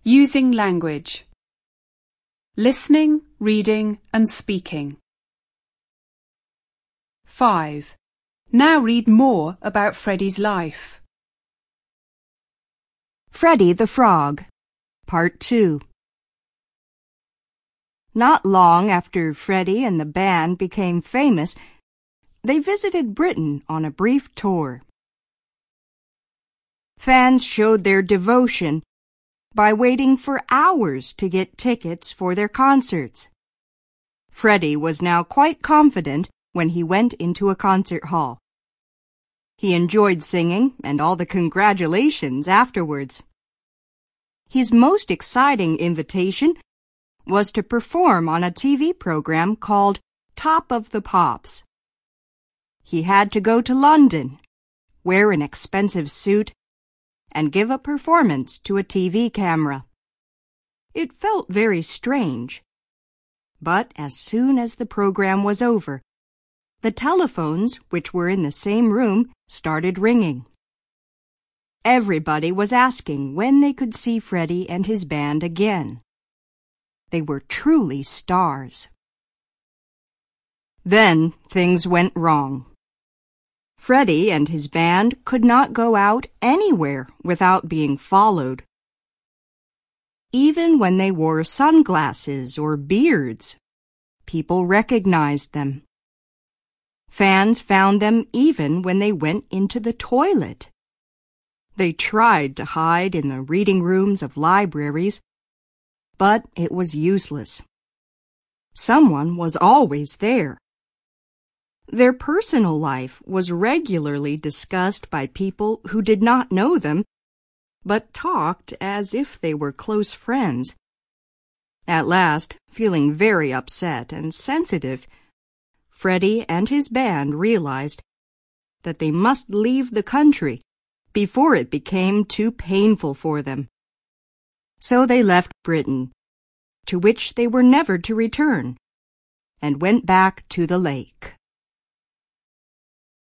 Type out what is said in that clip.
Using language. Listening, reading and speaking. 5. Now read more about Freddie's life. Freddie the Frog, Part 2. Not long after Freddie and the band became famous, they visited Britain on a brief tour. Fans showed their devotion by waiting for hours to get tickets for their concerts. Freddie was now quite confident when he went into a concert hall. He enjoyed singing and all the congratulations afterwards. His most exciting invitation was to perform on a TV program called Top of the Pops. He had to go to London, wear an expensive suit, and give a performance to a TV camera. It felt very strange. But as soon as the program was over, the telephones, which were in the same room, started ringing. Everybody was asking when they could see Freddie and his band again. They were truly stars. Then things went wrong. Freddie and his band could not go out anywhere without being followed. Even when they wore sunglasses or beards, people recognized them. Fans found them even when they went into the toilet. They tried to hide in the reading rooms of libraries, but it was useless. Someone was always there. Their personal life was regularly discussed by people who did not know them, but talked as if they were close friends. At last, feeling very upset and sensitive, Freddie and his band realized that they must leave the country before it became too painful for them. So they left Britain, to which they were never to return, and went back to the lake.